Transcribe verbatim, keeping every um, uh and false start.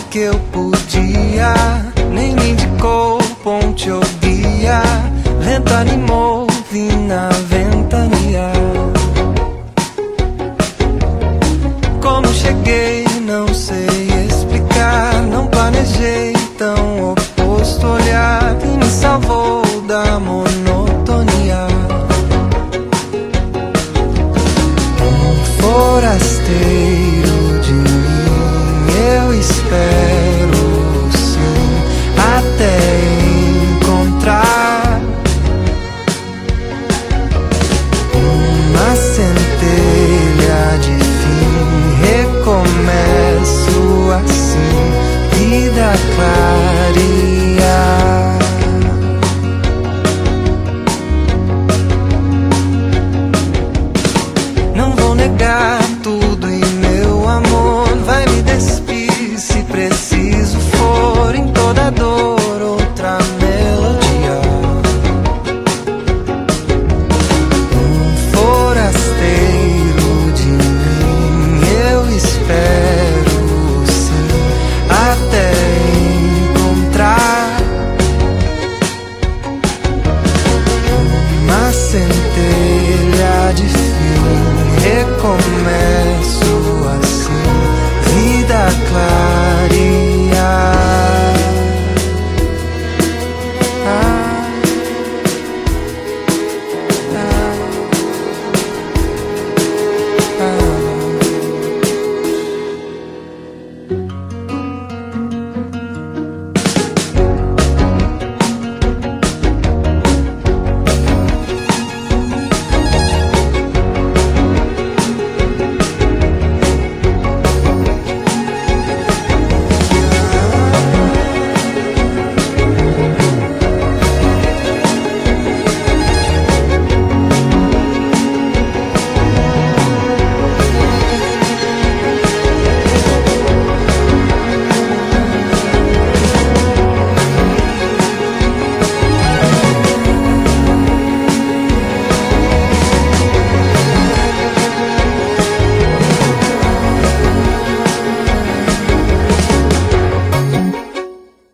que eu podia, nem me indicou ponte ou guia, vento animou, vim na ventania. Como cheguei, não sei explicar, não planejei tão oposto olhar que me salvou da monotonia. Um forasteiro de mim, eu espero sim, até encontrar uma centelha de fim. Recomeço assim, vida clara e